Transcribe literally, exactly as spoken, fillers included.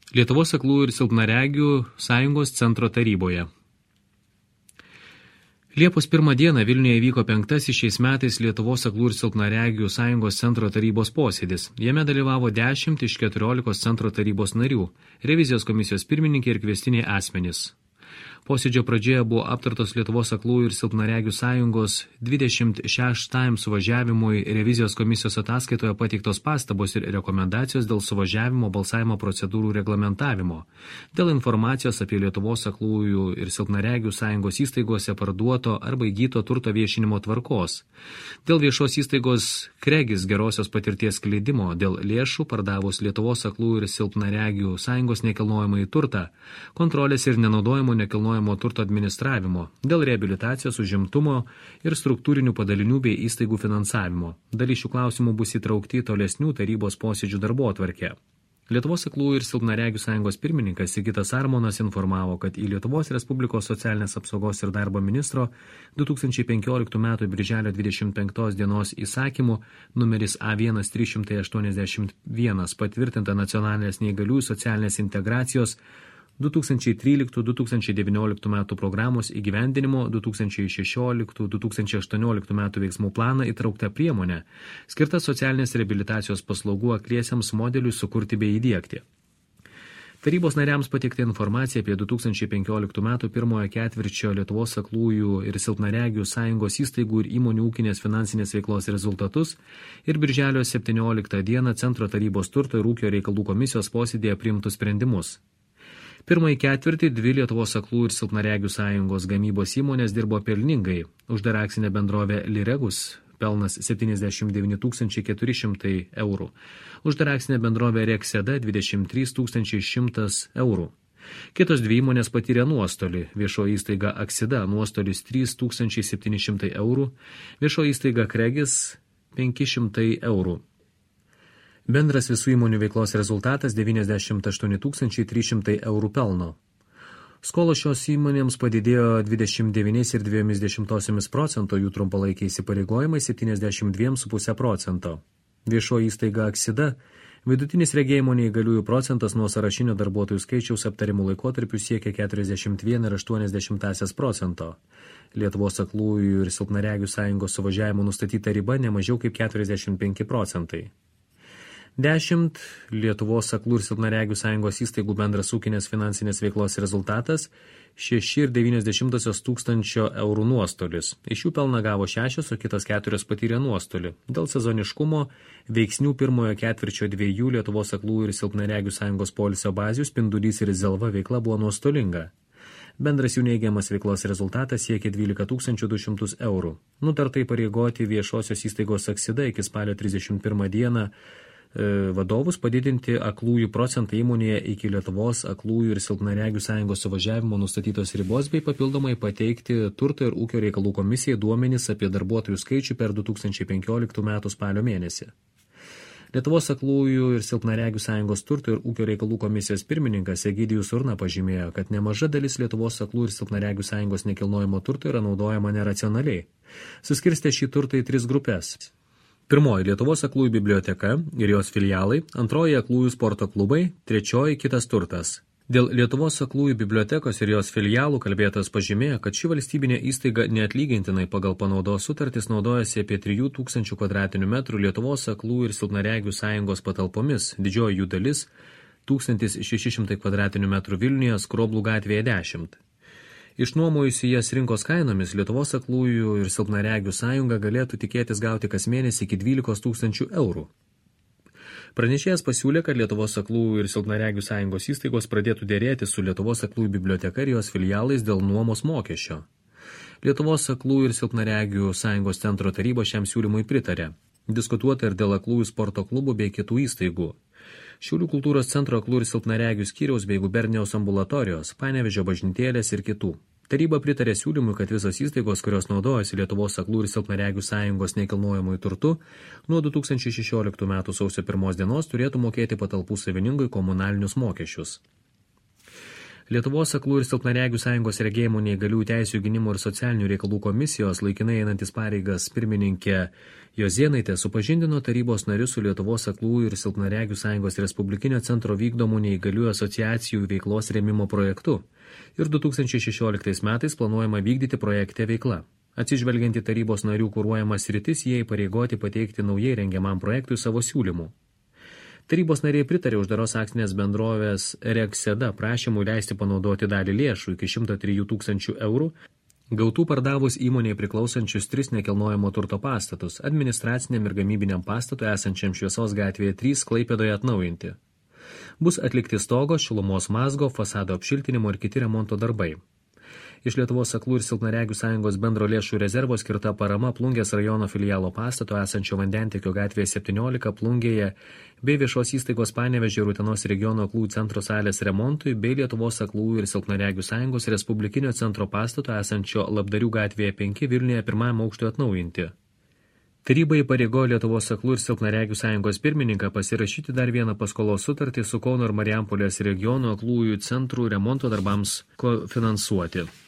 Lietuvos aklųjų ir silpnaregių sąjungos centro taryboje. Liepos pirmą dieną Vilniuje įvyko penktasis šiais metais Lietuvos aklųjų ir silpnaregių sąjungos centro tarybos posėdis. Jame dalyvavo dešimt iš keturiolikos centro tarybos narių, revizijos komisijos pirmininkė ir kviestiniai asmenys. Posėdžio pradžioje buvo aptartos Lietuvos aklųjų ir silpnaregių sąjungos dvidešimt šeštajam suvažiavimui revizijos komisijos ataskaitoje pateiktos pastabos ir rekomendacijos dėl suvažiavimo balsavimo procedūrų reglamentavimo, dėl informacijos apie Lietuvos aklųjų ir silpnaregių sąjungos įstaigose parduoto arba įgyto turto viešinimo tvarkos, dėl viešos įstaigos Kregis gerosios patirties skleidimo, dėl lėšų pardavus Lietuvos aklųjų ir silpnaregių sąjungos nekilnojamąjį turtą, kontrolės ir nenaudojimo nekilnojamo turto administravimo, dėl reabilitacijos, užimtumo ir struktūrinių padalinių bei įstaigų finansavimo. Dalis šių klausimų bus įtraukti į tolesnių tarybos posėdžių darbotvarkę. Lietuvos aklųjų ir silpnaregių sąjungos pirmininkas Sigitas Armonas informavo, kad į Lietuvos Respublikos socialinės apsaugos ir darbo ministro du tūkstančiai penkioliktų metų birželio dvidešimt penktos dienos įsakymu numeris A vienas trys šimtai aštuoniasdešimt vienas patvirtinta nacionalinės neįgaliųjų socialinės integracijos du tūkstančiai tryliktų - du tūkstančiai devynioliktų metų programos įgyvendinimo du tūkstančiai šešioliktų - du tūkstančiai aštuonioliktų metų veiksmų planą įtraukta priemonė, skirta socialinės reabilitacijos paslaugų akliesiems modeliui sukurti bei įdiegti. Tarybos nariams pateikta informacija apie du tūkstančiai penkioliktų metų pirmojo ketvirčio Lietuvos aklųjų ir silpnaregių sąjungos įstaigų ir įmonių ūkinės finansinės veiklos rezultatus ir birželio septynioliktą dieną Centro tarybos turto ir ūkio reikalų komisijos posėdėje priimtus sprendimus. Pirmąjį ketvirtį dvi Lietuvos aklųjų ir silpnaregių sąjungos gamybos įmonės dirbo pelningai. Uždara akcinė bendrovė Liregus pelnas septyniasdešimt devyni tūkstančiai keturi šimtai eurų. Uždara akcinė bendrovė Rekseda dvidešimt trys tūkstančiai šimtas eurų. Kitos dvi įmonės patyrė nuostolį. Viešoji įstaiga Aksida nuostolis trys tūkstančiai septyni šimtai eurų, viešoji įstaiga Kregis penki šimtai eurų. Bendras visų įmonių veiklos rezultatas devyniasdešimt aštuoni tūkstančiai trys šimtai eurų pelno. Skolos šios įmonėms padidėjo dvidešimt devyni ir dvi dešimtosios procento, jų trumpalaikiai įsipareigojimai septyniasdešimt du ir puse procento. Viešoji įstaiga Aksida vidutinis regėjimo neįgaliųjų procentas nuo sąrašinio darbuotojų skaičiaus aptarimų laikotarpių siekia keturiasdešimt vieną ir aštuonias dešimtąsias procento. Lietuvos aklųjų ir silpnaregių sąjungos suvažiavimo nustatyta riba ne mažiau kaip keturiasdešimt penki procentai. Dešimt Lietuvos aklų ir silpnaregių sąjungos įstaigų bendras ūkinės finansinės veiklos rezultatas šeši ir devynios dešimtosios tūkstančio eurų nuostolis. Iš jų pelną gavo šešios, o kitos keturios patyrė nuostolį. Dėl sezoniškumo veiksnių pirmojo ketvirčio dviejų Lietuvos aklų ir silpnaregių sąjungos poilsio bazių Spindulys ir Zelva veikla buvo nuostolinga. Bendras jų neigiamas veiklos rezultatas siekia dvylika tūkstančių du šimtus eurų. Nutarta įpareigoti viešosios įstaigos Aksida iki spalio trisdešimt pirmą dieną vadovus padidinti aklųjų procentą įmonėje iki Lietuvos aklųjų ir silpnaregių sąjungos suvažiavimo nustatytos ribos bei papildomai pateikti turto ir ūkio reikalų komisijai duomenys apie darbuotojų skaičių per du tūkstančiai penkioliktų metų spalio mėnesį. Lietuvos aklųjų ir silpnaregių sąjungos turto ir ūkio reikalų komisijos pirmininkas Egidijus Urna pažymėjo, kad nemaža dalis Lietuvos aklųjų ir silpnaregių sąjungos nekilnojamo turto yra naudojama neracionaliai. Suskirstė šį turtą į tris grupės. Pirmoji Lietuvos aklųjų biblioteka ir jos filialai, antroji aklųjų sporto klubai, trečioji kitas turtas. Dėl Lietuvos aklųjų bibliotekos ir jos filialų kalbėtojas pažymėjo, kad ši valstybinė įstaiga neatlygintinai pagal panaudos sutartis naudojasi apie trijų tūkstančių kvadratinių metrų Lietuvos aklųjų ir silpnaregių sąjungos patalpomis, didžioji jų dalis tūkstantis šeši šimtai kvadratinių metrų Vilniuje, Skroblų gatvėje dešimt. Išnuomojusi jas rinkos kainomis, Lietuvos aklųjų ir silpnaregių sąjunga galėtų tikėtis gauti kas mėnesį iki dvylikos tūkstančių eurų. Pranešėjas pasiūlė, kad Lietuvos aklųjų ir silpnaregių sąjungos įstaigos pradėtų dėrėti su Lietuvos aklųjų biblioteka ir jos filialais dėl nuomos mokesčio. Lietuvos aklųjų ir silpnaregių sąjungos centro taryba šiam siūlymui pritarė. Diskutuota ir dėl aklųjų sporto klubų bei kitų įstaigų. Šiaulių kultūros centro aklų ir silpnaregių skyriaus bei Gubernijaus ambulatorijos, Panevėžio bažnytėlės ir kitų. Taryba pritarė siūlymui, kad visos įstaigos, kurios naudojasi Lietuvos aklų ir silpnaregių sąjungos nekilnojamųjų turtu, nuo du tūkstančiai šešioliktų metų sausio pirmos dienos turėtų mokėti patalpų savininkui komunalinius mokesčius. Lietuvos aklų ir silpnaregių sąjungos regėjimų neįgalių teisių gynimo ir socialinių reikalų komisijos laikinai einantis pareigas pirmininkė Jozėnaitė supažindino tarybos narius su Lietuvos aklų ir silpnaregių sąjungos Respublikinio centro vykdomų neįgalių asociacijų veiklos rėmimo projektu ir du tūkstančiai šešioliktais metais planuojama vykdyti projekte veikla. Atsižvelgiant į tarybos narių kuruojamas sritis, jie įpareigoti pateikti naujai rengiamam projektui savo siūlymų. Tarybos nariai pritarė uždaros akcinės bendrovės Rekseda prašymų leisti panaudoti dalį lėšų iki šimto trijų tūkstančių eurų, gautų pardavus įmonėje priklausančius tris nekilnojamo turto pastatus, administraciniam ir gamybiniam pastatui esančiam Šviesos gatvėje trys Klaipėdoje atnaujinti. Bus atlikti stogo, šilumos mazgo, fasado apšiltinimo ir kiti remonto darbai. Iš Lietuvos aklų ir silpnaregių sąjungos bendro lėšų rezervo skirta parama Plungės rajono filialo pastato esančio Vandentekio gatvėje septyniolika Plungėje bei viešos įstaigos Panevėžio ir Utenos regiono aklųjų centro salės remontui bei Lietuvos aklųjų ir silpnaregių sąjungos Respublikinio centro pastato esančio Labdarių gatvėje penki Vilniuje pirmajam aukštui atnaujinti. Taryba įpareigojo Lietuvos aklų ir silpnaregių sąjungos pirmininką pasirašyti dar vieną paskolos sutartį su Kauno ir Marijampolės regiono aklųjų centrų remonto darbams finansuoti.